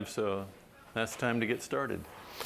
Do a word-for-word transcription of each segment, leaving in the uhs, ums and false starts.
So that's time to get started.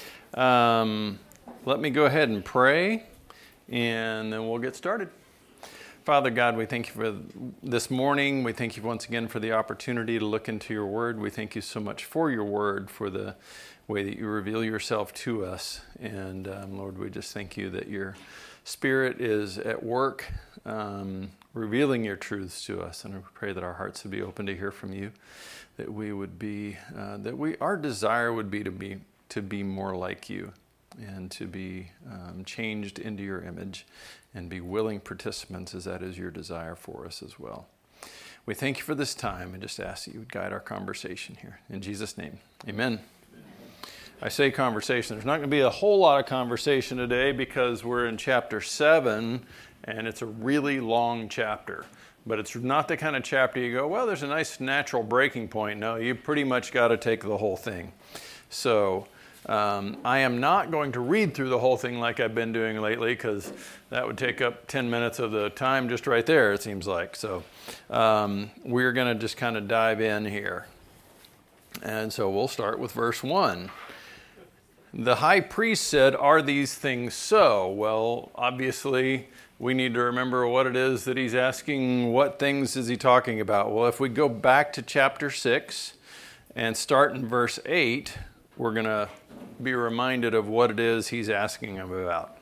Um, let me go ahead and pray, and then we'll get started. Father God, we thank you for this morning. We thank you once again for the opportunity to look into your word. We thank you so much for your word, for the way that you reveal yourself to us. And um, Lord, we just thank you that your Spirit is at work, um, revealing your truths to us. And we pray that our hearts would be open to hear from you, that we would be, uh, that we, our desire would be to be, to be more like you and to be um, changed into your image and be willing participants as that is your desire for us as well. We thank you for this time and just ask that you would guide our conversation here. In Jesus' name, amen. I say conversation. There's not going to be a whole lot of conversation today because we're in chapter seven and it's a really long chapter. But it's not the kind of chapter you go, well, there's a nice natural breaking point. No, you pretty much got to take the whole thing. So um, I am not going to read through the whole thing like I've been doing lately because that would take up ten minutes of the time just right there, it seems like. So um, we're going to just kind of dive in here. And so we'll start with verse one. The high priest said, "Are these things so?" Well, obviously, we need to remember what it is that he's asking. What things is he talking about? Well, if we go back to chapter six and start in verse eight, we're going to be reminded of what it is he's asking him about.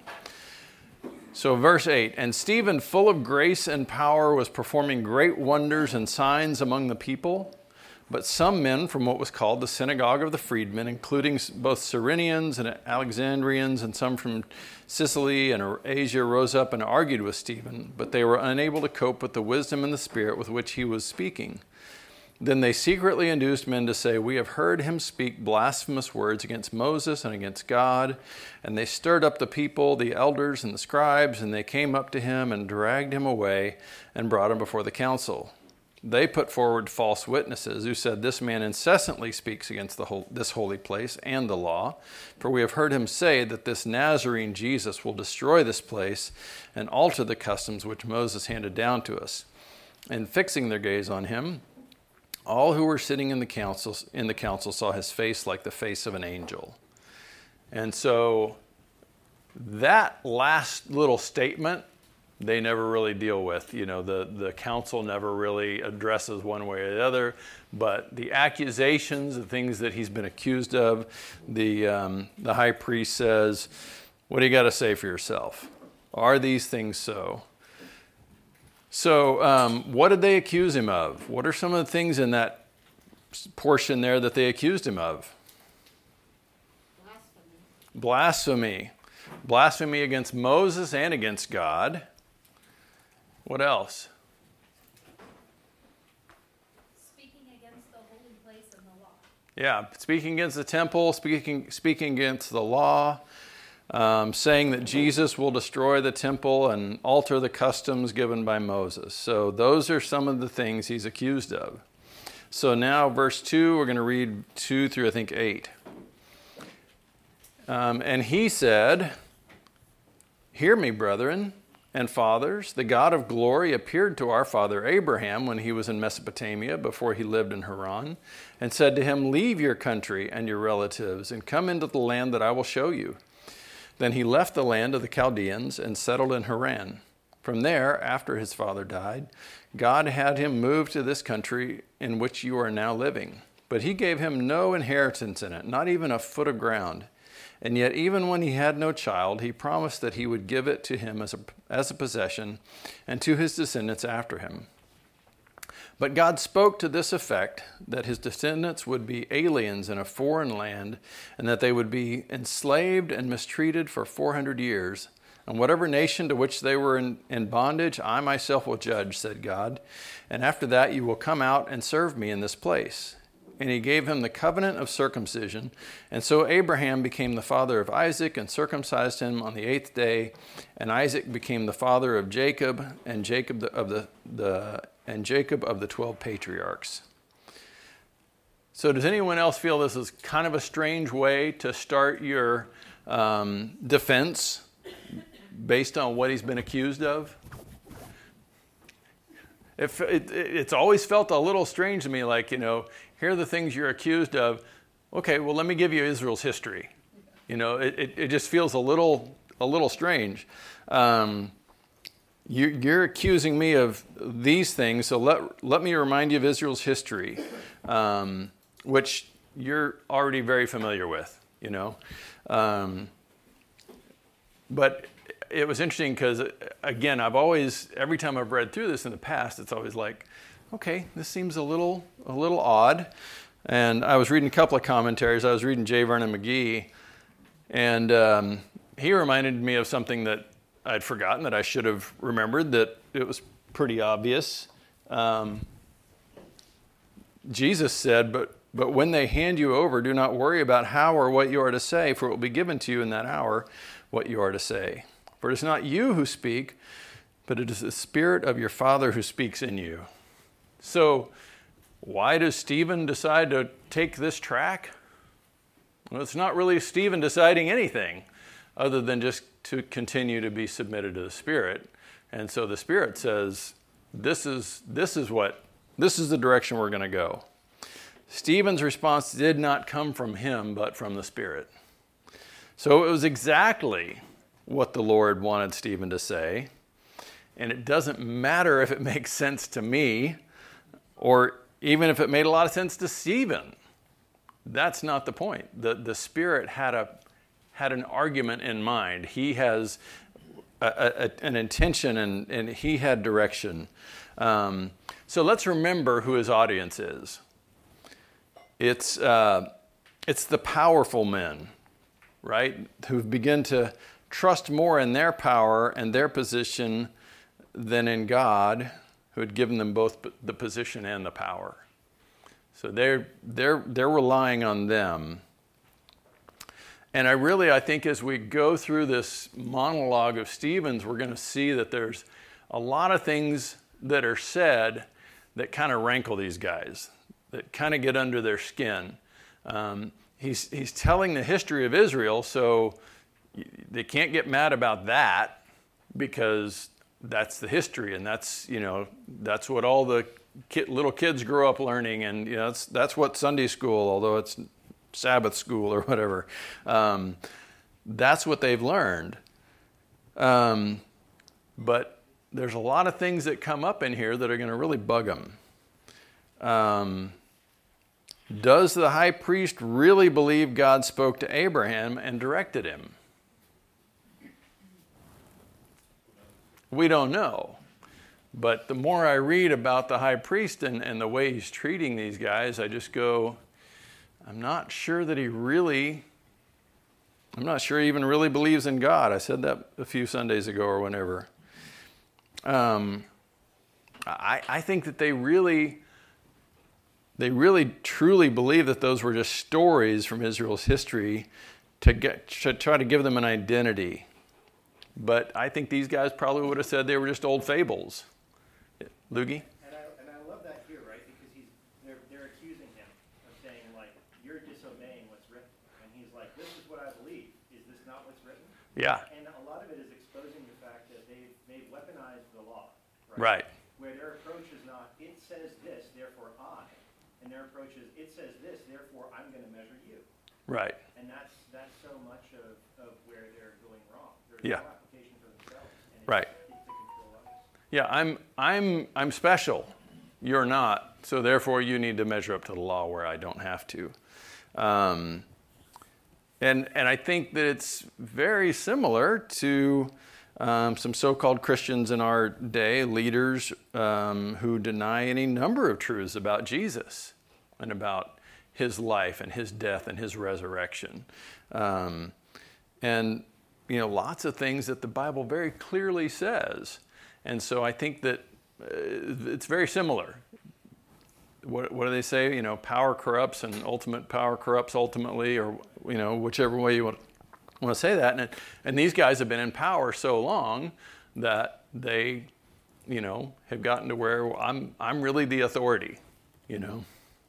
So verse eight, "And Stephen, full of grace and power, was performing great wonders and signs among the people. But some men from what was called the synagogue of the freedmen, including both Cyrenians and Alexandrians and some from Sicily and Asia, rose up and argued with Stephen, but they were unable to cope with the wisdom and the spirit with which he was speaking. Then they secretly induced men to say, 'We have heard him speak blasphemous words against Moses and against God.' And they stirred up the people, the elders and the scribes, and they came up to him and dragged him away and brought him before the council. They put forward false witnesses who said, 'This man incessantly speaks against the whole, this holy place and the law. For we have heard him say that this Nazarene Jesus will destroy this place and alter the customs which Moses handed down to us.' And fixing their gaze on him, all who were sitting in the council, in the council saw his face like the face of an angel." And so that last little statement, they never really deal with. You know, the, the council never really addresses one way or the other, but the accusations, the things that he's been accused of, the, um, the high priest says, "What do you got to say for yourself? Are these things so?" So um, what did they accuse him of? What are some of the things in that portion there that they accused him of? Blasphemy. Blasphemy. Blasphemy against Moses and against God. What else? Speaking against the holy place and the law. Yeah, speaking against the temple, speaking speaking against the law, um, saying that Jesus will destroy the temple and alter the customs given by Moses. So those are some of the things he's accused of. So now verse two, we're going to read two through I think eight. Um, and he said, "Hear me, brethren and fathers, the God of glory appeared to our father Abraham when he was in Mesopotamia before he lived in Haran, and said to him, 'Leave your country and your relatives and come into the land that I will show you.' Then he left the land of the Chaldeans and settled in Haran. From there, after his father died, God had him move to this country in which you are now living. But he gave him no inheritance in it, not even a foot of ground. And yet, even when he had no child, he promised that he would give it to him as a, as a possession and to his descendants after him. But God spoke to this effect, that his descendants would be aliens in a foreign land, and that they would be enslaved and mistreated for four hundred years. And whatever nation to which they were in, in bondage, I myself will judge, said God. And after that you will come out and serve me in this place. And he gave him the covenant of circumcision. And so Abraham became the father of Isaac and circumcised him on the eighth day. And Isaac became the father of Jacob, and Jacob the, of the, the and Jacob of the twelve patriarchs." So does anyone else feel this is kind of a strange way to start your um, defense based on what he's been accused of? It, it, it's always felt a little strange to me, like, you know, here are the things you're accused of. okay, well, let me give you Israel's history. You know, it, it, it just feels a little a little strange. Um, you, you're accusing me of these things, so let, let me remind you of Israel's history, um, which you're already very familiar with, you know. Um, but it was interesting because, again, I've always, every time I've read through this in the past, it's always like, okay, this seems a little a little odd. And I was reading a couple of commentaries. I was reading J. Vernon McGee, and um, he reminded me of something that I'd forgotten that I should have remembered, that it was pretty obvious. Um, Jesus said, but but when they hand you over, do not worry about how or what you are to say, for it will be given to you in that hour what you are to say. For it is not you who speak, but it is the Spirit of your Father who speaks in you. So why does Stephen decide to take this track? Well, it's not really Stephen deciding anything other than just to continue to be submitted to the Spirit. And so the Spirit says, this is, this is what, this is the direction we're going to go. Stephen's response did not come from him, but from the Spirit. So it was exactly what the Lord wanted Stephen to say. And it doesn't matter if it makes sense to me or even if it made a lot of sense to Stephen. That's not the point. The, the Spirit had a had an argument in mind. He has a, a, an intention, and, and he had direction. Um, so let's remember who his audience is. It's uh, it's the powerful men, right, who've begun to trust more in their power and their position than in God, who had given them both the position and the power. So they're they're they're relying on them. And I really, I think as we go through this monologue of Stephen's, we're going to see that there's a lot of things that are said that kind of rankle these guys, that kind of get under their skin. Um, he's he's telling the history of Israel, so they can't get mad about that because that's the history, and that's, you know, that's what all the kid, little kids grow up learning, and you know, that's that's what Sunday school, although it's Sabbath school or whatever, um, that's what they've learned. Um, but there's a lot of things that come up in here that are going to really bug them. Um, does the high priest really believe God spoke to Abraham and directed him? We don't know. But the more I read about the high priest and, and the way he's treating these guys, I just go, I'm not sure that he really, I'm not sure he even really believes in God. I said that a few Sundays ago or whenever. Um, I, I think that they really, they really truly believe that those were just stories from Israel's history to get to try to give them an identity. But I think these guys probably would have said they were just old fables. Loogie? And I, and I love that here, right? Because he's they're, they're accusing him of saying, like, you're disobeying what's written. And he's like, this is what I believe. Is this not what's written? Yeah. And a lot of it is exposing the fact that they've, they've weaponized the law, right? Right. Where their approach is not, it says this, therefore I. And their approach is, it says this, therefore I'm going to measure you. Right. And that's that's so much of, of where they're going wrong. There's Yeah. no application for themselves. And it's, Right. it's to control others. Yeah, I'm I'm I'm special. You're not. So therefore you need to measure up to the law where I don't have to. Um, and and I think that it's very similar to um, some so-called Christians in our day, leaders um, who deny any number of truths about Jesus and about his life and his death and his resurrection. Um, and, you know, lots of things that the Bible very clearly says. And so I think that uh, it's very similar. What, what do they say? You know, power corrupts and ultimate power corrupts ultimately, or, you know, whichever way you want, want to say that. And, and these guys have been in power so long that they, you know, have gotten to where I'm, I'm really the authority, you know.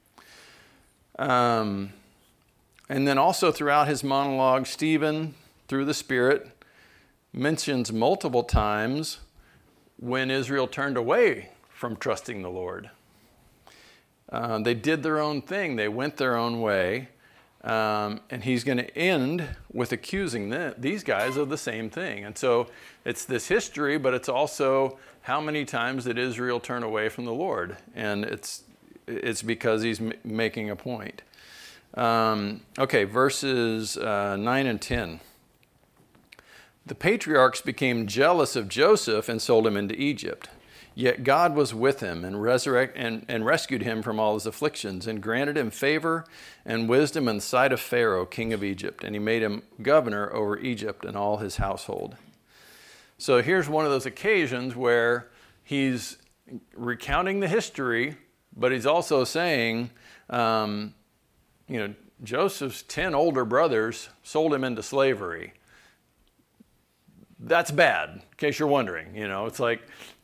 Um, and then also throughout his monologue, Stephen, through the Spirit, mentions multiple times when Israel turned away from trusting the Lord. Uh, they did their own thing. They went their own way. Um, and he's going to end with accusing the, these guys of the same thing. And so it's this history, but it's also how many times did Israel turn away from the Lord? And it's it's because he's m- making a point. Um, okay, verses uh, nine and ten. The patriarchs became jealous of Joseph and sold him into Egypt. Yet God was with him and, resurrect, and, and rescued him from all his afflictions and granted him favor and wisdom in the sight of Pharaoh, king of Egypt. And he made him governor over Egypt and all his household. So here's one of those occasions where he's recounting the history, but he's also saying, um, you know, Joseph's ten older brothers sold him into slavery. That's bad, in case you're wondering. You know, it's like,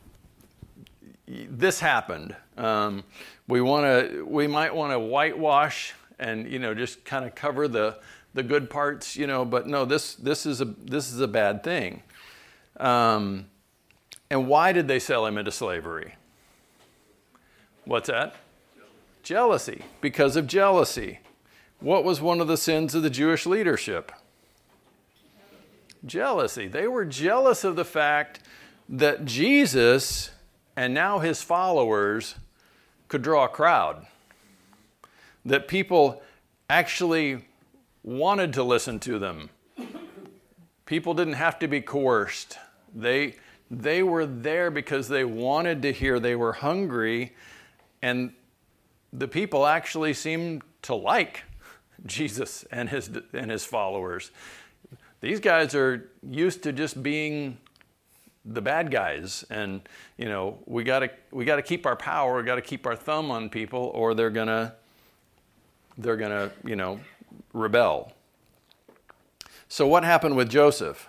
this happened. Um, we want to. We might want to whitewash and you know just kind of cover the the good parts. You know, but no, this this is a this is a bad thing. Um, and why did they sell him into slavery? What's that? Jealousy. Because of jealousy. What was one of the sins of the Jewish leadership? Jealousy. They were jealous of the fact that Jesus and now his followers could draw a crowd. That people actually wanted to listen to them. People didn't have to be coerced. They, they were there because they wanted to hear. They were hungry. And the people actually seemed to like Jesus and his, and his followers. These guys are used to just being the bad guys, and you know we got to we got to keep our power. We got to keep our thumb on people, or they're gonna they're gonna you know rebel. So what happened with Joseph?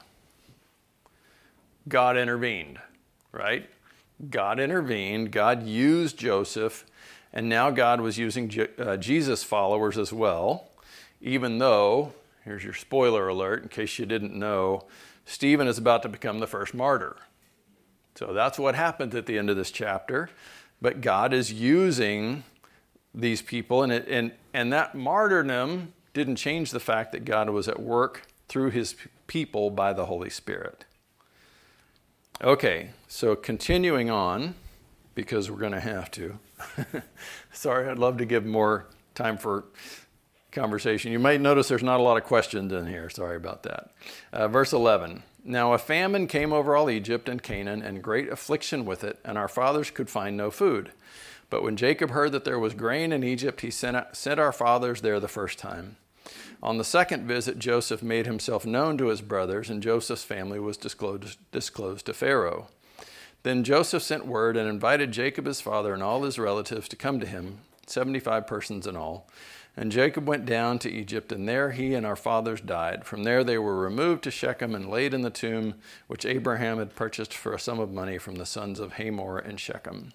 God intervened, right? God intervened. God used Joseph, and now God was using Je- uh, Jesus' followers as well. Even though, here's your spoiler alert, in case you didn't know, Stephen is about to become the first martyr. So that's what happens at the end of this chapter. But God is using these people, and it, and and that martyrdom didn't change the fact that God was at work through his people by the Holy Spirit. Okay, so continuing on, because we're going to have to. Sorry, I'd love to give more time for conversation. You might notice there's not a lot of questions in here. Sorry about that. Uh, verse eleven. Now a famine came over all Egypt and Canaan, and great affliction with it, and our fathers could find no food. But when Jacob heard that there was grain in Egypt, he sent, out, sent our fathers there the first time. On the second visit, Joseph made himself known to his brothers, and Joseph's family was disclosed, disclosed to Pharaoh. Then Joseph sent word and invited Jacob his father and all his relatives to come to him, seventy-five persons in all. And Jacob went down to Egypt, and there he and our fathers died. From there they were removed to Shechem and laid in the tomb which Abraham had purchased for a sum of money from the sons of Hamor and Shechem.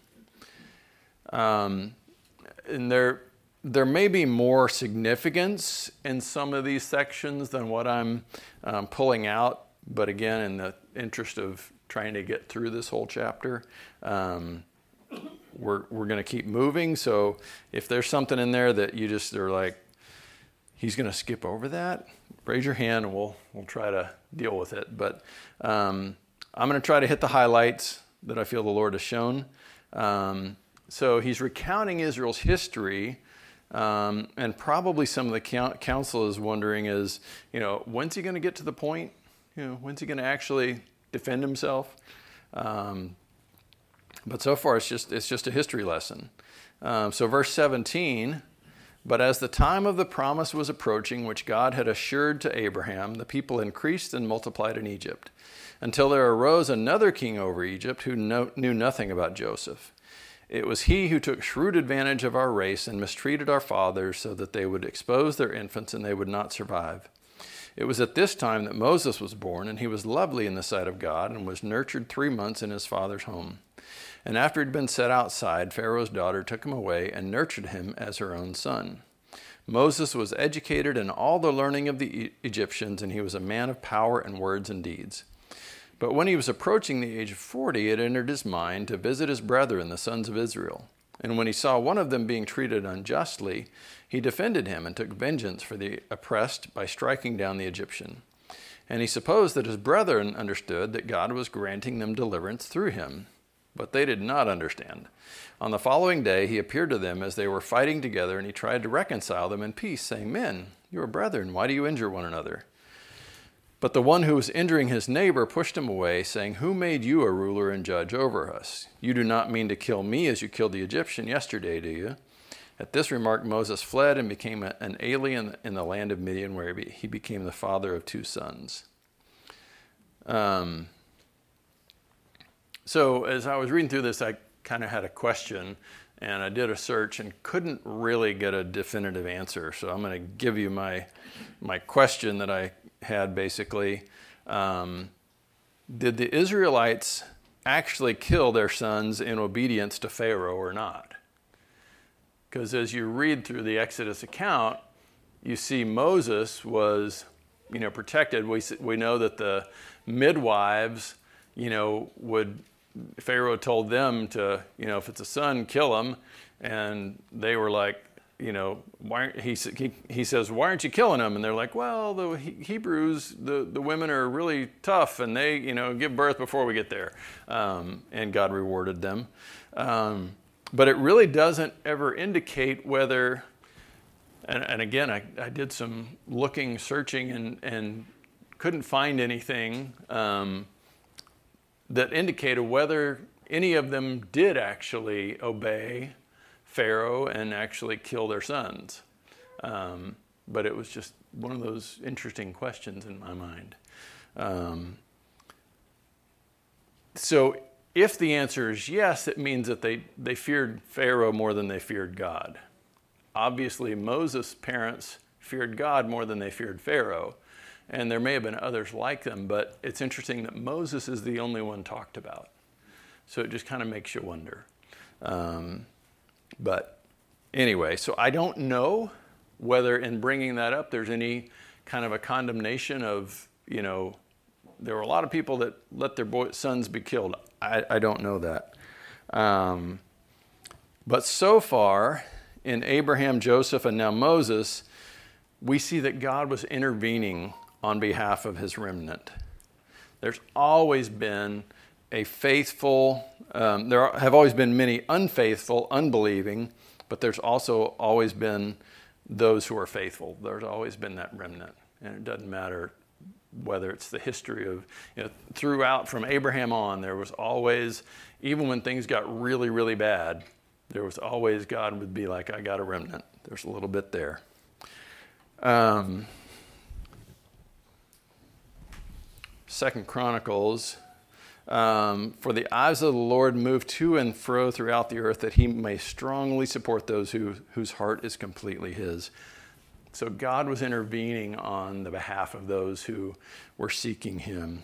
Um, and there, there may be more significance in some of these sections than what I'm um, pulling out. But again, in the interest of trying to get through this whole chapter, um, We're we're going to keep moving. So if there's something in there that you just are like, he's going to skip over that, raise your hand and we'll we'll try to deal with it. But um, I'm going to try to hit the highlights that I feel the Lord has shown. Um, so he's recounting Israel's history, um, and probably some of the council is wondering is, you know, when's he going to get to the point? You know, when's he going to actually defend himself? Um, But so far, it's just it's just a history lesson. Um, so verse seventeen, but as the time of the promise was approaching, which God had assured to Abraham, the people increased and multiplied in Egypt, until there arose another king over Egypt who no, knew nothing about Joseph. It was he who took shrewd advantage of our race and mistreated our fathers so that they would expose their infants and they would not survive. It was at this time that Moses was born, and he was lovely in the sight of God and was nurtured three months in his father's home. And after he'd been set outside, Pharaoh's daughter took him away and nurtured him as her own son. Moses was educated in all the learning of the Egyptians, and he was a man of power in words and deeds. But when he was approaching the age of forty, it entered his mind to visit his brethren, the sons of Israel. And when he saw one of them being treated unjustly, he defended him and took vengeance for the oppressed by striking down the Egyptian. And he supposed that his brethren understood that God was granting them deliverance through him. But they did not understand. On the following day, he appeared to them as they were fighting together, and he tried to reconcile them in peace, saying, Men, you are brethren, why do you injure one another? But the one who was injuring his neighbor pushed him away, saying, Who made you a ruler and judge over us? You do not mean to kill me as you killed the Egyptian yesterday, do you? At this remark, Moses fled and became a, an alien in the land of Midian, where he, be, he became the father of two sons. Um, so as I was reading through this, I kind of had a question, and I did a search and couldn't really get a definitive answer. So I'm going to give you my my question that I had basically. Um, did the Israelites actually kill their sons in obedience to Pharaoh or not? Because as you read through the Exodus account, you see Moses was, you know, protected. We we know that the midwives, you know, would, Pharaoh told them to, you know, if it's a son, kill him. And they were like, you know, why, he, he, he says, why aren't you killing them? And they're like, well, the Hebrews, the, the women are really tough, and they, you know, give birth before we get there. Um, and God rewarded them. Um, but it really doesn't ever indicate whether, and, and again, I, I did some looking, searching, and, and couldn't find anything um, that indicated whether any of them did actually obey Pharaoh and actually kill their sons. Um, but it was just one of those interesting questions in my mind. Um, so if the answer is yes, it means that they, they feared Pharaoh more than they feared God. Obviously, Moses' parents feared God more than they feared Pharaoh. And there may have been others like them, but it's interesting that Moses is the only one talked about. So it just kind of makes you wonder. Um, but anyway, so I don't know whether in bringing that up there's any kind of a condemnation of, you know, there were a lot of people that let their boy, sons be killed. I, I don't know that. Um, but so far, in Abraham, Joseph, and now Moses, we see that God was intervening on behalf of his remnant. There's always been a faithful, um, there are, have always been many unfaithful, unbelieving, but there's also always been those who are faithful. There's always been that remnant. And it doesn't matter whether it's the history of, you know, throughout from Abraham on, there was always, even when things got really, really bad, there was always, God would be like, I got a remnant. There's a little bit there. Um, Second Chronicles, um, for the eyes of the Lord move to and fro throughout the earth, that he may strongly support those who, whose heart is completely his. So God was intervening on the behalf of those who were seeking him.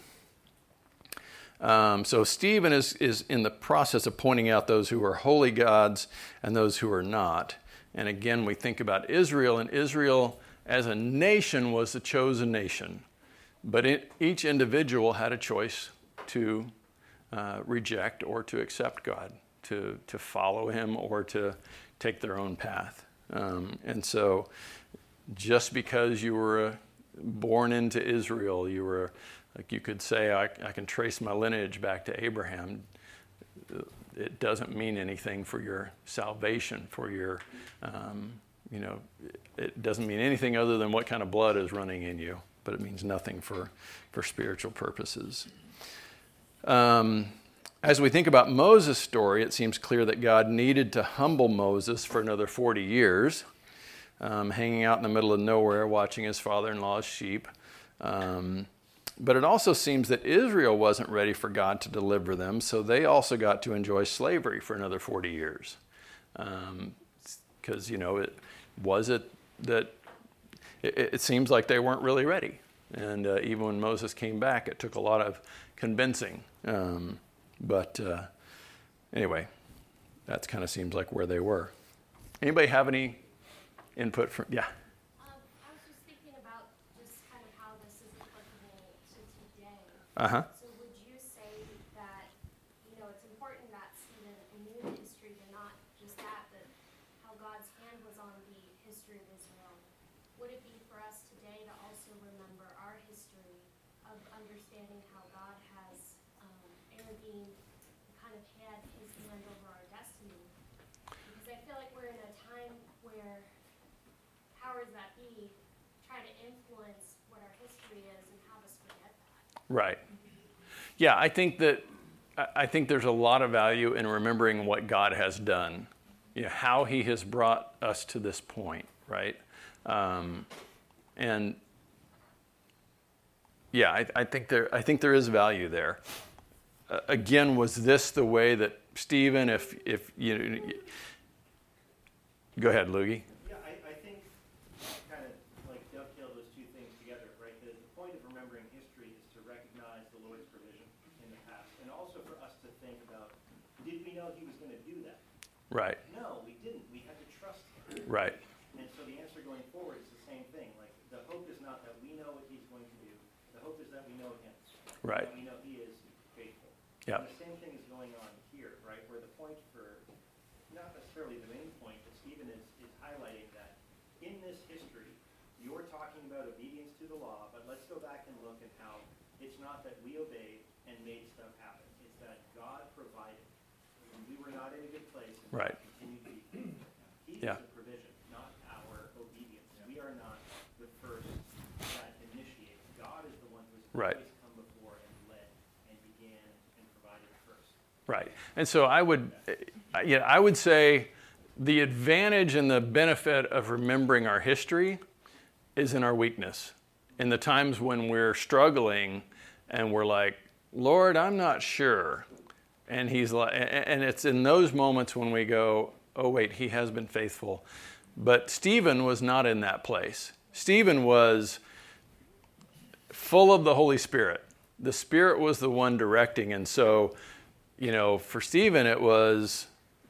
Um, so Stephen is, is in the process of pointing out those who are holy gods and those who are not. And again, we think about Israel, and Israel as a nation was the chosen nation. But it, each individual had a choice to uh, reject or to accept God, to, to follow him or to take their own path. Um, and so just because you were uh, born into Israel, you were, like you could say, I, I can trace my lineage back to Abraham. It doesn't mean anything for your salvation, for your, um, you know, it doesn't mean anything other than what kind of blood is running in you, but it means nothing for, for spiritual purposes. Um, as we think about Moses' story, it seems clear that God needed to humble Moses for another forty years, um, hanging out in the middle of nowhere, watching his father-in-law's sheep. Um, But it also seems that Israel wasn't ready for God to deliver them, so they also got to enjoy slavery for another forty years. Because, um, you know, it was it that it, it seems like they weren't really ready. And uh, even when Moses came back, it took a lot of convincing. Um, but uh, anyway, that kind of seems like where they were. Anybody have any input from, yeah? Uh-huh. So would you say that, you know, it's important that Stephen knew the history, but not just that, history of Israel, would it be for us today to also remember our history of understanding how God has um, intervened, kind of had his hand over our destiny? Because I feel like we're in a time where powers that be try to influence what our history is and have us forget that. Right. Yeah, I think that I think there's a lot of value in remembering what God has done, you know, how he has brought us to this point, right? Um, and yeah, I, I think there I think there is value there. Uh, again, was this the way that Stephen, if if you know, go ahead, Loogie. Yeah, I, I think kind of like dovetail those two things together, right? The, the point of remembering history is to recognize the Lord's provision in the past, and also for us to think about, did we know he was going to do that? Right. No, we didn't. We had to trust him. Right. And so the answer going forward is the same thing. Like, the hope is not that we know what he's going to do. The hope is that we know him. Right. That we know he is faithful. Yeah. And the same thing is going on here, right? Where the point for, not necessarily the main point, but Stephen is, is highlighting that in this history, you're talking about obedience to the law, but let's go back and look at how it's not that we obeyed and made stuff happen. It's that God provided. When we were not in a good place, and Right. God continued to be faithful. He Yeah. is the provision, not our obedience. We are not the first that initiates. God is the one who has Right. always come before and led and began and provided first. Right. And so I would, uh, you know, I would say the advantage and the benefit of remembering our history is in our weakness. In the times when we're struggling and we're like, Lord, I'm not sure. And he's like, and it's in those moments when we go, oh wait, he has been faithful. But Stephen was not in that place. Stephen was full of the Holy Spirit. The Spirit was the one directing. And so, you know, for Stephen, it was,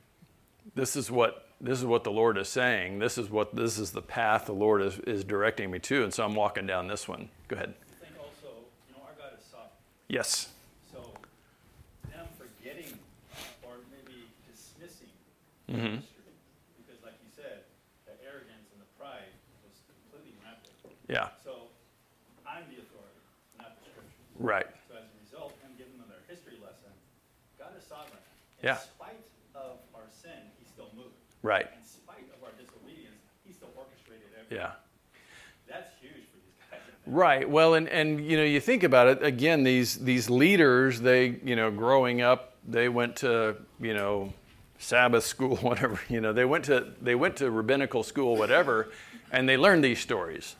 this is what this is what the Lord is saying. This is what this is the path the Lord is, is directing me to. And so I'm walking down this one. Go ahead. I think also, you know, our God is sovereign. Yes. So them forgetting or maybe dismissing Mm-hmm. history, because like you said, the arrogance and the pride was completely rampant. Yeah. So I'm the authority, not the scriptures. Right. So as a result, him giving them their history lesson, God is sovereign. In Yeah. spite of our sin, he still moved. Right. In spite of our disobedience, he still orchestrated everything. Yeah. That's huge for these guys. Right. Well, and, and you know, you think about it, again, these these leaders, they, you know, growing up, they went to, you know, Sabbath school, whatever, you know, they went to they went to rabbinical school, whatever, and they learned these stories.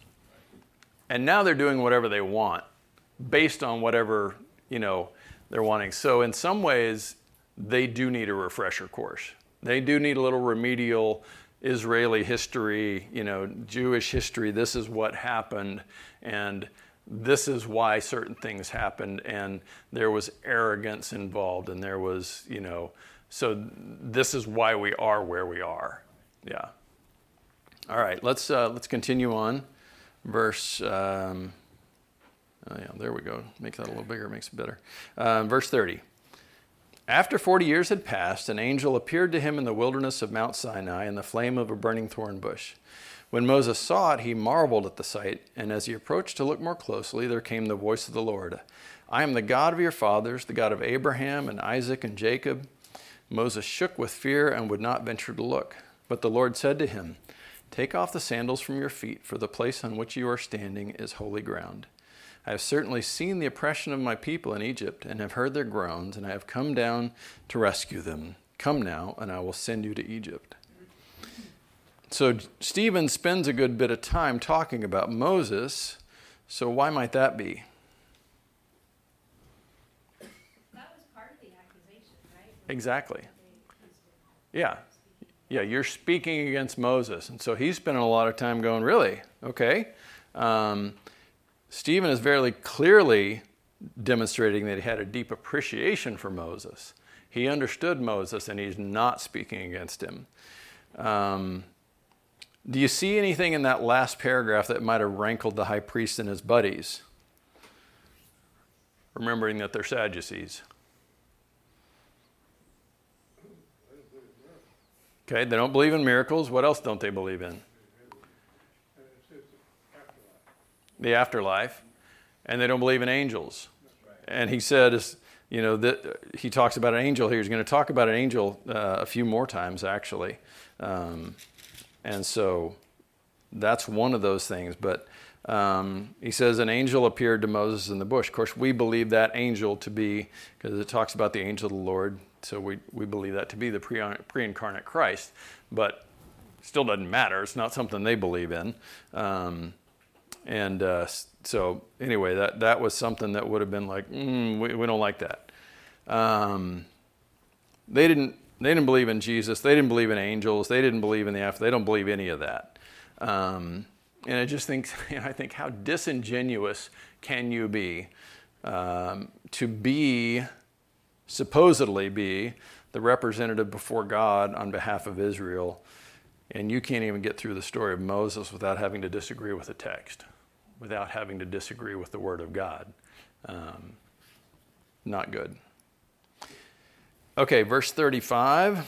And now they're doing whatever they want based on whatever, you know, they're wanting. So in some ways, they do need a refresher course. They do need a little remedial Israeli history, you know, Jewish history. This is what happened, and this is why certain things happened, and there was arrogance involved, and there was, you know, so this is why we are where we are. Yeah. All right, let's uh, let's continue on. Verse, um, oh yeah, there we go. Make that a little bigger, makes it better. Uh, verse thirty. After forty years had passed, an angel appeared to him in the wilderness of Mount Sinai in the flame of a burning thorn bush. When Moses saw it, he marveled at the sight, and as he approached to look more closely, there came the voice of the Lord. I am the God of your fathers, the God of Abraham and Isaac and Jacob. Moses shook with fear and would not venture to look. But the Lord said to him, Take off the sandals from your feet, for the place on which you are standing is holy ground. I have certainly seen the oppression of my people in Egypt, and have heard their groans, and I have come down to rescue them. Come now, and I will send you to Egypt. So Stephen spends a good bit of time talking about Moses. So why might that be? That was part of the accusation, right? Exactly. Yeah. Yeah, you're speaking against Moses. And so he's spending a lot of time going, really? Okay. Um, Stephen is very clearly demonstrating that he had a deep appreciation for Moses. He understood Moses, and he's not speaking against him. Um, do you see anything in that last paragraph that might have rankled the high priest and his buddies? Remembering that they're Sadducees. Okay, they don't believe in miracles. What else don't they believe in? the afterlife, and they don't believe in angels. And he said, you know, that he talks about an angel here. He's going to talk about an angel uh, a few more times, actually. Um, and so that's one of those things. But um, he says an angel appeared to Moses in the bush. Of course, we believe that angel to be, because it talks about the angel of the Lord, so we, we believe that to be the pre, pre-incarnate Christ. But still doesn't matter. It's not something they believe in. Um, and uh, so anyway, that, that was something that would have been like, mm, we, we don't like that. Um, they didn't they didn't believe in Jesus. They didn't believe in angels. They didn't believe in the after. They don't believe any of that. Um, and I just think, you know, I think how disingenuous can you be um, to be, supposedly be, the representative before God on behalf of Israel, and you can't even get through the story of Moses without having to disagree with the text, without having to disagree with the Word of God. Um, not good. Okay, verse thirty-five.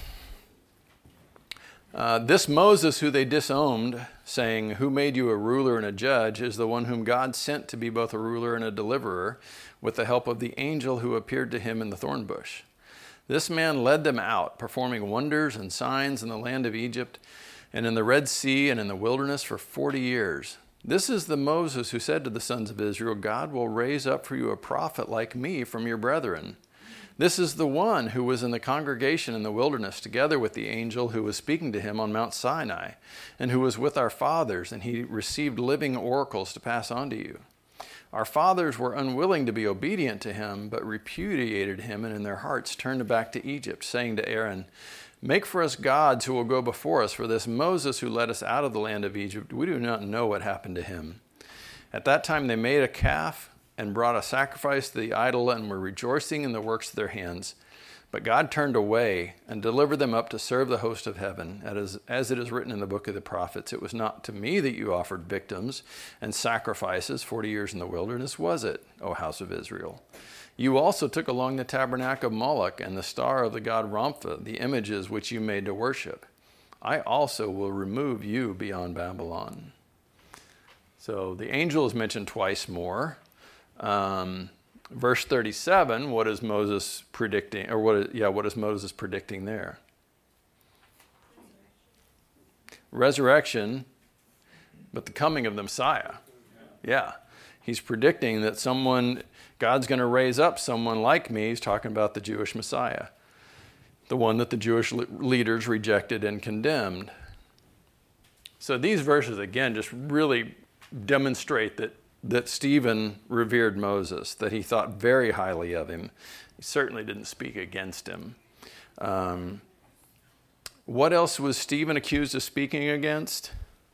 Uh, this Moses who they disowned, saying, "Who made you a ruler and a judge?" is the one whom God sent to be both a ruler and a deliverer, with the help of the angel who appeared to him in the thorn bush. This man led them out, performing wonders and signs in the land of Egypt, and in the Red Sea, and in the wilderness for forty years. This is the Moses who said to the sons of Israel, "God will raise up for you a prophet like me from your brethren." This is the one who was in the congregation in the wilderness, together with the angel who was speaking to him on Mount Sinai, and who was with our fathers, and he received living oracles to pass on to you. Our fathers were unwilling to be obedient to him, but repudiated him, and in their hearts turned back to Egypt, saying to Aaron, "Make for us gods who will go before us, for this Moses who led us out of the land of Egypt, we do not know what happened to him." At that time they made a calf and brought a sacrifice to the idol, and were rejoicing in the works of their hands. But God turned away and delivered them up to serve the host of heaven. As, as it is written in the book of the prophets, "It was not to me that you offered victims and sacrifices forty years in the wilderness, was it, O house of Israel? You also took along the tabernacle of Moloch and the star of the god Rompha, the images which you made to worship. I also will remove you beyond Babylon." So the angel is mentioned twice more. Um, verse thirty-seven, what is Moses predicting, or what is, yeah, what is Moses predicting there? Resurrection, but the coming of the Messiah. Yeah. He's predicting that someone, God's going to raise up someone like me. He's talking about the Jewish Messiah, the one that the Jewish leaders rejected and condemned. So these verses, again, just really demonstrate that that Stephen revered Moses, that he thought very highly of him. He certainly didn't speak against him. Um, what else was Stephen accused of speaking against?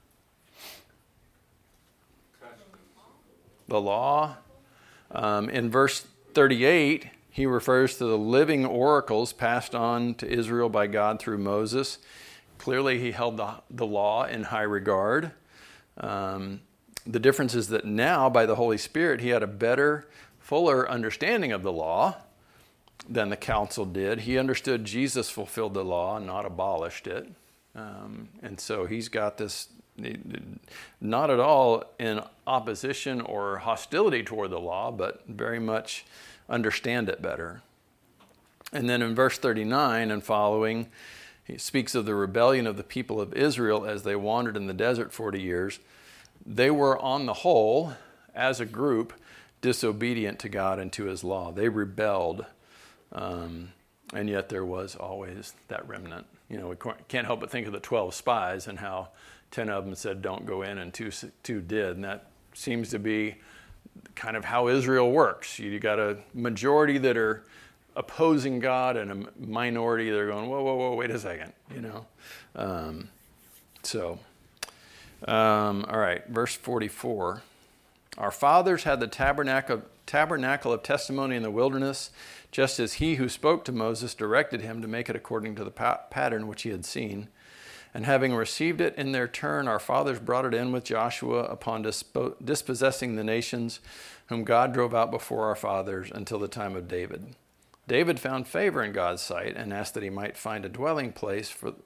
The law. Um, in verse thirty-eight, he refers to the living oracles passed on to Israel by God through Moses. Clearly, he held the, the law in high regard. Um, The difference is that now, by the Holy Spirit, he had a better, fuller understanding of the law than the council did. He understood Jesus fulfilled the law and not abolished it. Um, and so he's got this, not at all in opposition or hostility toward the law, but very much understand it better. And then in verse thirty-nine and following, he speaks of the rebellion of the people of Israel as they wandered in the desert forty years. They were, on the whole, as a group, disobedient to God and to his law. They rebelled, um, and yet there was always that remnant. You know, we can't help but think of the twelve spies and how ten of them said, "Don't go in," and two, two did. And that seems to be kind of how Israel works. You got a majority that are opposing God and a minority that are going, whoa, whoa, whoa, wait a second, you know. Um, so... Um, all right, verse forty-four. Our fathers had the tabernacle, tabernacle of testimony in the wilderness, just as he who spoke to Moses directed him to make it according to the pa- pattern which he had seen. And having received it in their turn, our fathers brought it in with Joshua upon dispo- dispossessing the nations whom God drove out before our fathers until the time of David. David found favor in God's sight and asked that he might find a dwelling place for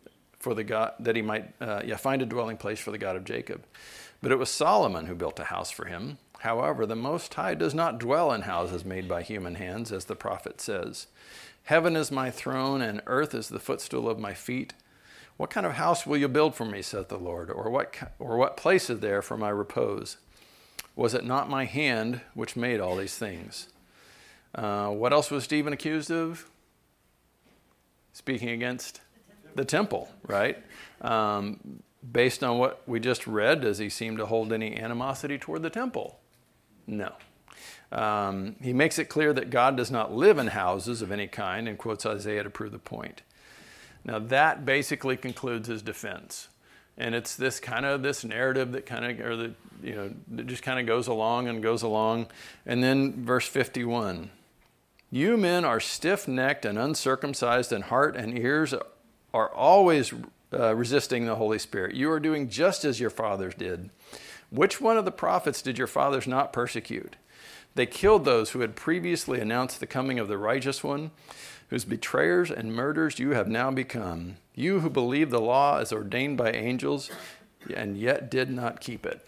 for the God, that he might uh, yeah, find a dwelling place for the God of Jacob. But it was Solomon who built a house for him. However, the Most High does not dwell in houses made by human hands, as the prophet says. Heaven is my throne, and earth is the footstool of my feet. What kind of house will you build for me, saith the Lord, or what, or what place is there for my repose? Was it not my hand which made all these things? Uh, what else was Stephen accused of? Speaking against the temple, right? Um, based on what we just read, does he seem to hold any animosity toward the temple? No. Um, he makes it clear that God does not live in houses of any kind and quotes Isaiah to prove the point. Now that basically concludes his defense. And it's this kind of, this narrative that kind of, or the, you know, that just kind of goes along and goes along. And then verse fifty-one, you men are stiff-necked and uncircumcised in heart and ears, are always uh, resisting the Holy Spirit. You are doing just as your fathers did. Which one of the prophets did your fathers not persecute? They killed those who had previously announced the coming of the righteous one, whose betrayers and murderers you have now become. You who believe the law as ordained by angels, and yet did not keep it.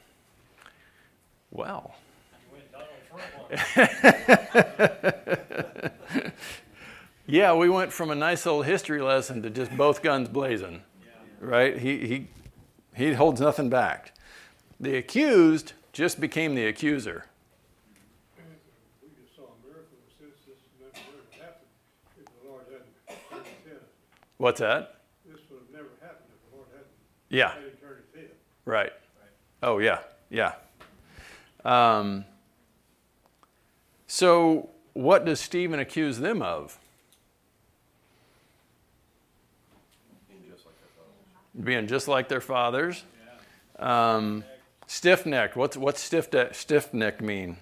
Well. Yeah, we went from a nice little history lesson to just both guns blazing, right? He he he holds nothing back. The accused just became the accuser. We just saw a miracle since this never would have happened if the Lord hadn't turned his head. What's that? This would have never happened if the Lord hadn't Yeah. had him turn his head. Right. Oh, yeah. Yeah. Um, so what does Stephen accuse them of? Being just like their fathers. Um, stiff-necked. What's, what's stiff stiff-necked mean?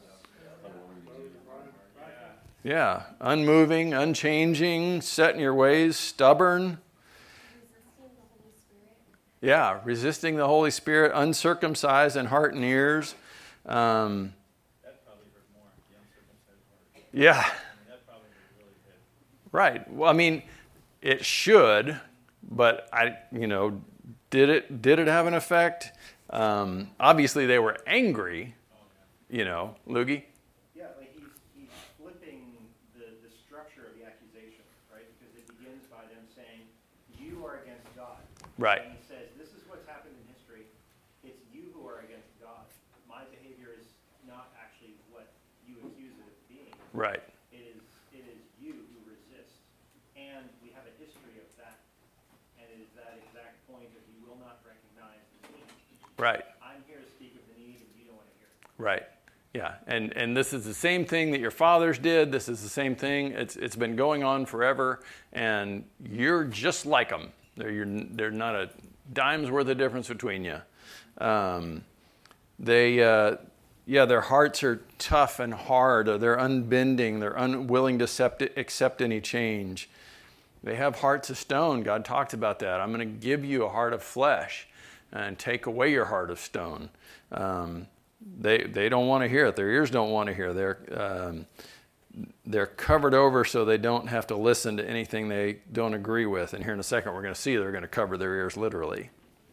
Yeah. Unmoving, unchanging, set in your ways, stubborn. Resisting the Holy Spirit. Yeah, resisting the Holy Spirit, uncircumcised in heart and ears. Um, That probably hurt more, the uncircumcised heart. yeah, I mean, that probably really hit. right. Well, I mean, it should, but I, you know, did it did it have an effect? Um, obviously, they were angry. You know, Loogie. Yeah, like he's, he's flipping the, the structure of the accusation, right? Because it begins by them saying, you are against God. Right. And he says, this is what's happened in history. It's you who are against God. My behavior is not actually what you accuse it of being. Right. It is, it is you who resist. And we have a history of that. And it is that exact point of you will not recognize the need. Right. I'm here to speak of the need and you don't want to hear it. Right. Yeah, and and this is the same thing that your fathers did. This is the same thing. It's it's been going on forever, and you're just like them. They're you're, they're not a dime's worth of difference between you. Um, they uh, yeah, their hearts are tough and hard. Or they're unbending. They're unwilling to accept accept any change. They have hearts of stone. God talked about that. I'm going to give you a heart of flesh, and take away your heart of stone. Um, They they don't want to hear it. Their ears don't want to hear. They're um, they're covered over so they don't have to listen to anything they don't agree with. And here in a second we're going to see they're going to cover their ears literally.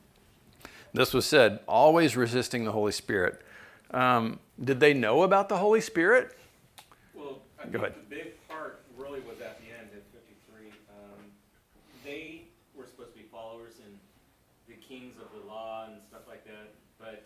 This was said, always resisting the Holy Spirit. Um, did they know about the Holy Spirit? Well, I Go think ahead. the big part really was at the end at fifty-three. Um, they were supposed to be followers and the kings of the law and stuff like that, but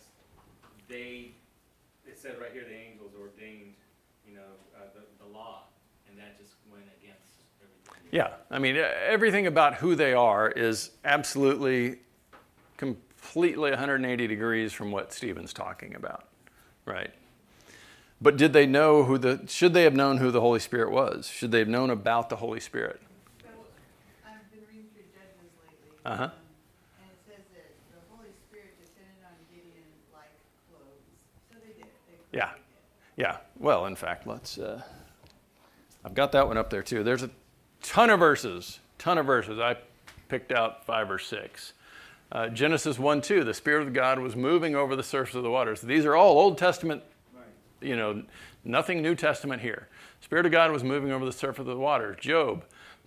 they, it said right here, the angels ordained, you know, uh, the, the law, and that just went against everything. Yeah, I mean, everything about who they are is absolutely, completely one hundred eighty degrees from what Stephen's talking about, right? But did they know who the, should they have known who the Holy Spirit was? Should they have known about the Holy Spirit? So, I've been reading through Judges lately. Uh-huh. um, And it says that the Holy Spirit descended on Gideon like clothes. So they did. They clearly Yeah. did. Yeah, well, in fact, let's, uh, I've got that one up there too. There's a ton of verses, ton of verses. I picked out five or six. Uh, Genesis one two, the Spirit of God was moving over the surface of the waters. These are all Old Testament, you know, nothing New Testament here. Spirit of God was moving over the surface of the waters. Job,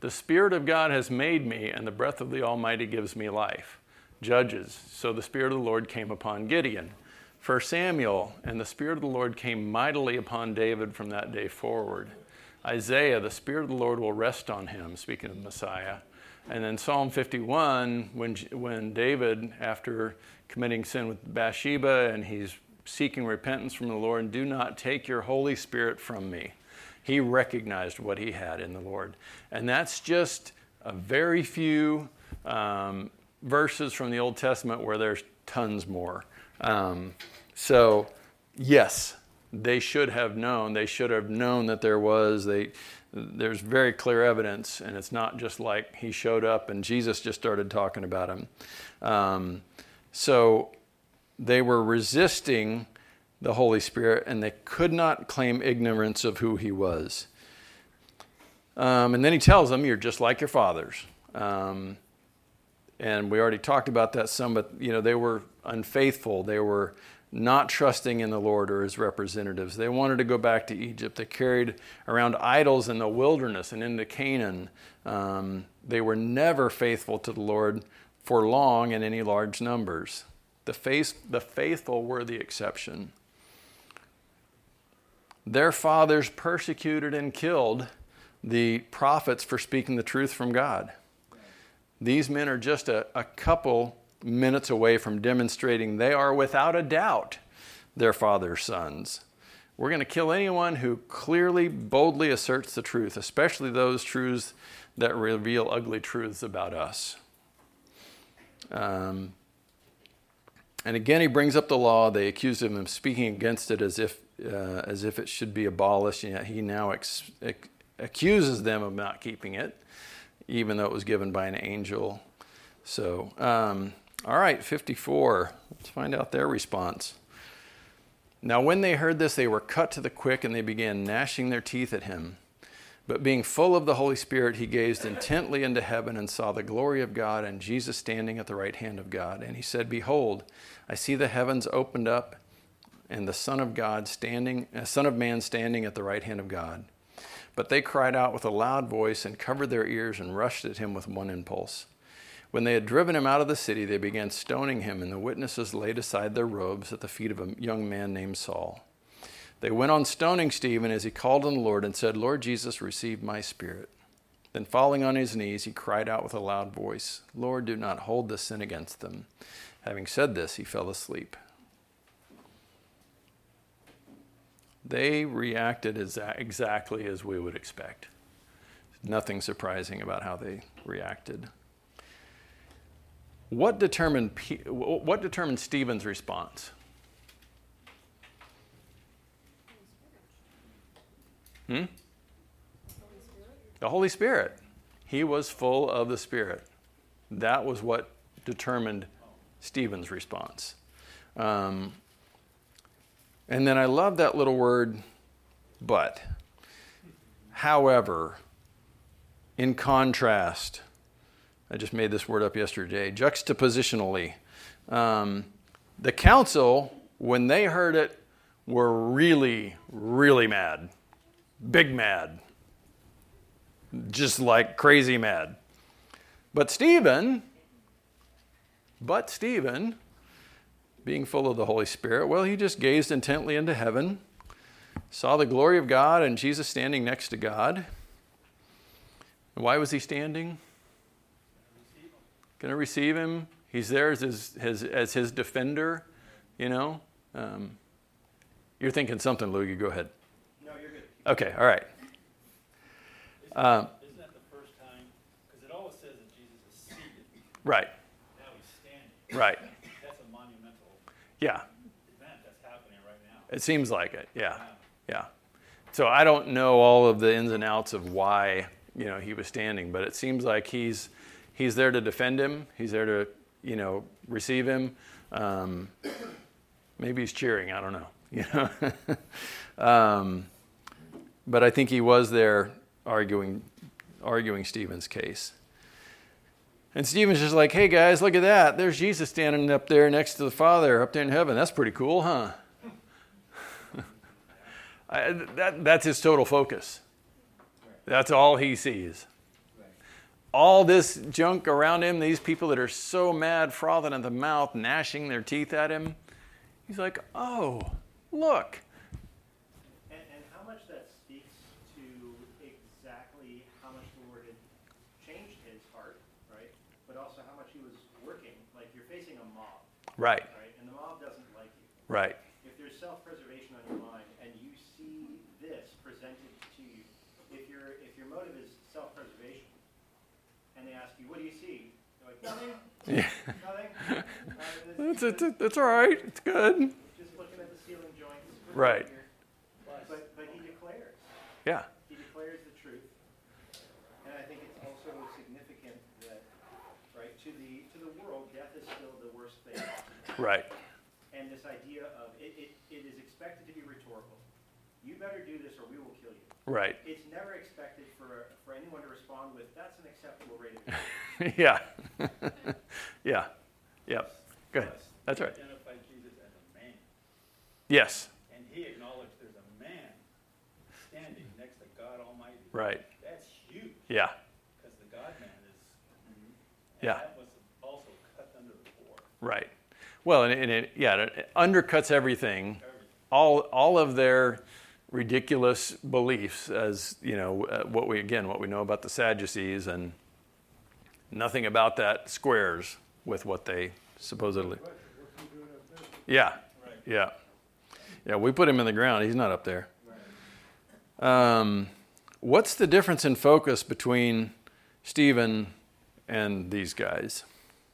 The Spirit of God has made me, and the breath of the Almighty gives me life. Judges, so the Spirit of the Lord came upon Gideon. First Samuel, and the Spirit of the Lord came mightily upon David from that day forward. Isaiah, the Spirit of the Lord will rest on him, speaking of Messiah. And then Psalm fifty-one, when, when David, after committing sin with Bathsheba, and he's seeking repentance from the Lord, do not take your Holy Spirit from me. He recognized what he had in the Lord. And that's just a very few um, verses from the Old Testament where there's tons more. Um, so, yes, they should have known. They should have known that there was. They, there's very clear evidence, and it's not just like he showed up and Jesus just started talking about him. Um, so they were resisting the Holy Spirit, and they could not claim ignorance of who he was. Um, and then he tells them, you're just like your fathers. Um, and we already talked about that some, but you know, they were unfaithful. They were not trusting in the Lord or his representatives. They wanted to go back to Egypt. They carried around idols in the wilderness and into Canaan. Um, they were never faithful to the Lord for long in any large numbers. The, faith, the faithful were the exception. Their fathers persecuted and killed the prophets for speaking the truth from God. These men are just a, a couple minutes away from demonstrating they are without a doubt their father's sons. We're going to kill anyone who clearly, boldly asserts the truth, especially those truths that reveal ugly truths about us. Um, and again, he brings up the law. They accuse him of speaking against it as if uh, as if it should be abolished, and yet he now ex- ex- accuses them of not keeping it, even though it was given by an angel. So, um, all right, fifty-four. Let's find out their response. Now, when they heard this, they were cut to the quick, and they began gnashing their teeth at him. But being full of the Holy Spirit, he gazed intently into heaven and saw the glory of God and Jesus standing at the right hand of God. And he said, behold, I see the heavens opened up and the Son of God standing, uh, Son of Man standing at the right hand of God. But they cried out with a loud voice and covered their ears and rushed at him with one impulse. When they had driven him out of the city, they began stoning him, and the witnesses laid aside their robes at the feet of a young man named Saul. They went on stoning Stephen as he called on the Lord and said, Lord Jesus, receive my spirit. Then falling on his knees, he cried out with a loud voice, Lord, do not hold this sin against them. Having said this, he fell asleep. They reacted as exactly as we would expect. Nothing surprising about how they reacted. What determined, what determined Stephen's response? Hmm? The Holy Spirit. He was full of the Spirit. That was what determined Stephen's response. Um, and then I love that little word, but. However, in contrast, I just made this word up yesterday, juxtapositionally, um, the council, when they heard it, were really, really mad. Big mad. Just like crazy mad. But Stephen, but Stephen, being full of the Holy Spirit, well, he just gazed intently into heaven, saw the glory of God and Jesus standing next to God. And why was he standing? Going to receive him. He's there as his, his, as his defender, you know. Um, you're thinking something, Luigi. Go ahead. No, you're good. Okay, all right. Isn't, Um, isn't that the first time? Because it always says that Jesus is seated. Right, Now he's standing. right. That's a monumental Yeah, event that's happening right now. it seems like it. Yeah, yeah. So I don't know all of the ins and outs of why, you know, he was standing, but it seems like he's he's there to defend him. He's there to, you know, receive him. Um, maybe he's cheering. I don't know. You know. um, but I think he was there arguing arguing Stephen's case. And Stephen's just like, hey guys, look at that. There's Jesus standing up there next to the Father up there in heaven. That's pretty cool, huh? I, that, that's his total focus. That's all he sees. all this junk around him, these people that are so mad, frothing at the mouth, gnashing their teeth at him, he's like, oh, look. And, and how much that speaks to exactly how much the Lord had changed his heart, right? But also how much he was working. Like, you're facing a mob, Right, right? And the mob doesn't like you. right, If there's self-preservation on your mind and you see this presented to you, if your if your motive is self-preservation, and they ask you, what do you see? You're like, nothing, yeah. nothing. Uh, It's, this- it's, it's all right, it's good. just looking at the ceiling joints. Right. Here. But, but he declares. Yeah, He declares the truth. And I think it's also significant that, right, to the to the world, death is still the worst thing possible. right, And this idea of it, it, it is expected to be rhetorical. You better do this or we will kill you. right. It's never expected for, for anyone to respond with, that's an acceptable rate of death. Yeah, yeah, yep, good, that's right. He identified Jesus as a man, Yes, and he acknowledged there's a man standing next to God Almighty. right, That's huge, yeah, because the God-man is, and Yeah. that was also cut under the core. right. Well, and it, and it yeah, it undercuts everything. Everything. all all of their ridiculous beliefs, as you know, uh, what we again what we know about the Sadducees, and nothing about that squares with what they supposedly. What's he doing up there? Yeah, Right. yeah, yeah. We put him in the ground. He's not up there. Um, what's the difference in focus between Stephen and these guys?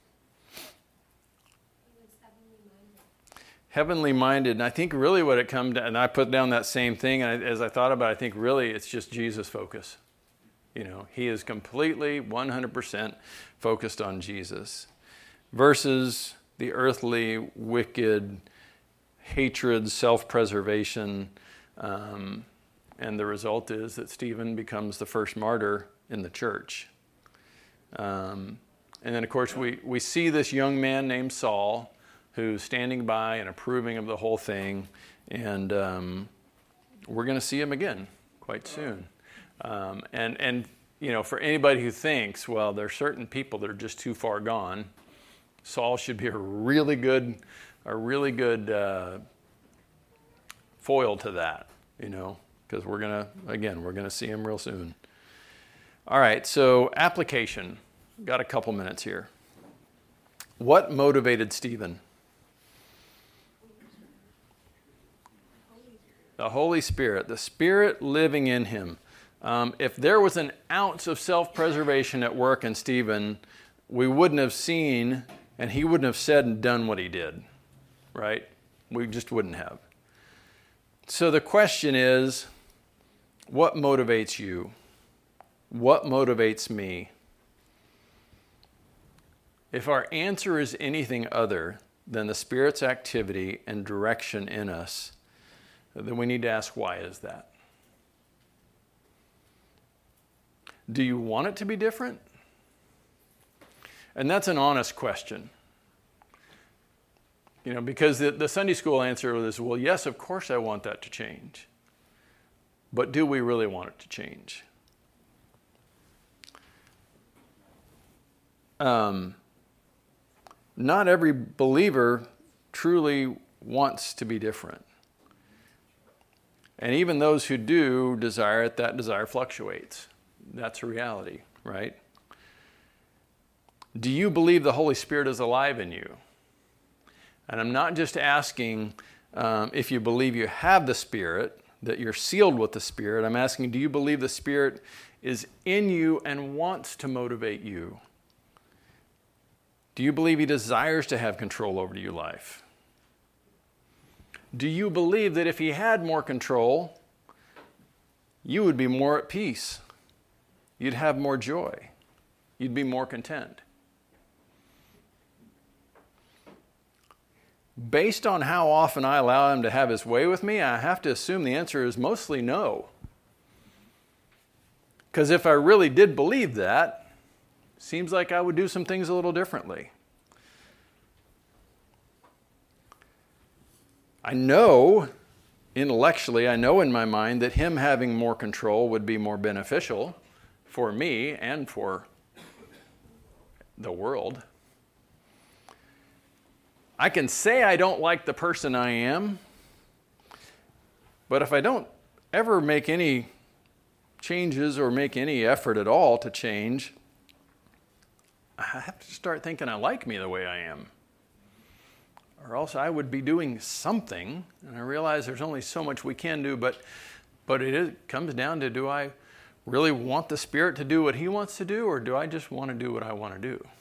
He was heavenly minded. Heavenly minded, and I think really what it comes to, and I put down that same thing, and I, as I thought about it, I think really it's just Jesus focus. You know, he is completely one hundred percent focused on Jesus versus the earthly, wicked, hatred, self-preservation, um, and the result is that Stephen becomes the first martyr in the church. Um, and then, of course, we, we see this young man named Saul who's standing by and approving of the whole thing, and um, we're going to see him again quite soon. Um, and, and, you know, for anybody who thinks, well, there are certain people that are just too far gone, Saul should be a really good, a really good uh, foil to that, you know, because we're going to, again, we're going to see him real soon. All right, so application. Got a couple minutes here. What motivated Stephen? The Holy Spirit, the Spirit living in him. Um, if there was an ounce of self-preservation at work in Stephen, we wouldn't have seen, and he wouldn't have said and done what he did, right? We just wouldn't have. So the question is, what motivates you? What motivates me? If our answer is anything other than the Spirit's activity and direction in us, then we need to ask, why is that? Do you want it to be different? And that's an honest question. You know, because the, the Sunday school answer was, well, yes, of course I want that to change. But do we really want it to change? Um, not every believer truly wants to be different. And even those who do desire it, that desire fluctuates. That's a reality, right? Do you believe the Holy Spirit is alive in you? And I'm not just asking um, if you believe you have the Spirit, that you're sealed with the Spirit. I'm asking, do you believe the Spirit is in you and wants to motivate you? Do you believe He desires to have control over your life? Do you believe that if He had more control, you would be more at peace? You'd have more joy. You'd be more content. Based on how often I allow Him to have His way with me, I have to assume the answer is mostly no. Because if I really did believe that, seems like I would do some things a little differently. I know, intellectually, I know in my mind that Him having more control would be more beneficial for me and for the world. I can say I don't like the person I am, but if I don't ever make any changes or make any effort at all to change, I have to start thinking I like me the way I am. Or else I would be doing something, and I realize there's only so much we can do, but but it is, comes down to, do I really want the Spirit to do what He wants to do, or do I just want to do what I want to do?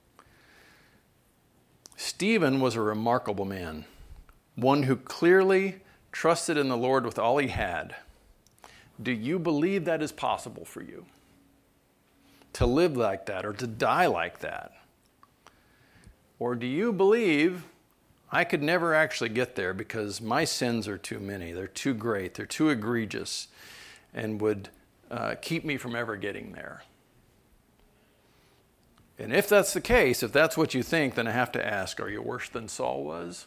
Stephen was a remarkable man, one who clearly trusted in the Lord with all he had. Do you believe that is possible for you? To live like that or to die like that? Or do you believe I could never actually get there because my sins are too many, they're too great, they're too egregious, and would uh, keep me from ever getting there? And if that's the case, if that's what you think, then I have to ask, are you worse than Saul was?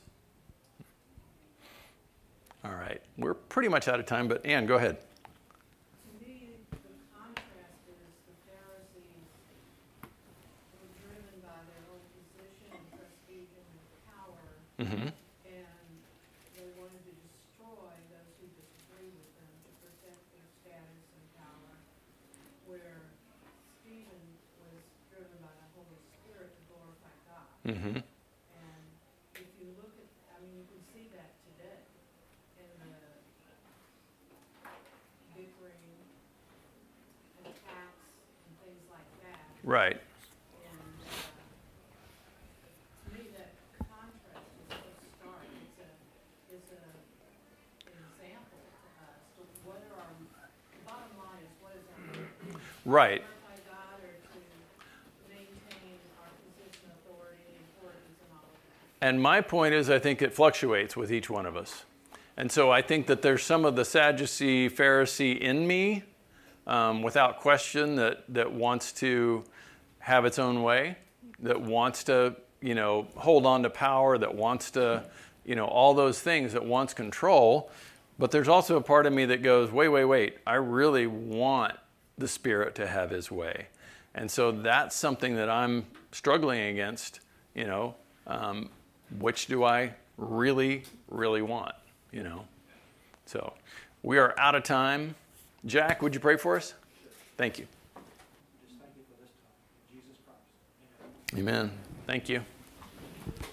All right, we're pretty much out of time, but Ann, go ahead. To me, the contrast is the Pharisees were driven by their own position and prestige and power, Mm-hmm. and they wanted to destroy those who disagree with them to protect their status and power, where Stephen was driven by the Holy Spirit to glorify God. Mm-hmm. And if you look at, I mean, you can see that today in the bickering, attacks, and things like that. Right. And uh, to me, that contrast is so stark. It's a, it's a an example to us to what are our, the bottom line is, what is our motive? Right. Glorify God or to maintain our position, authority, importance, and all of that. And my point is, I think it fluctuates with each one of us. And so I think that there's some of the Sadducee, Pharisee in me, um, without question, that, that wants to have its own way, that wants to, you know, hold on to power, that wants to, you know, all those things, that wants control. But there's also a part of me that goes, wait, wait, wait, I really want the Spirit to have His way. And so that's something that I'm struggling against, you know, um, which do I really, really want, you know? So we are out of time. Jack, would you pray for us? Thank you. Just thank you for this time. In Jesus Christ. Amen. Amen. Thank you.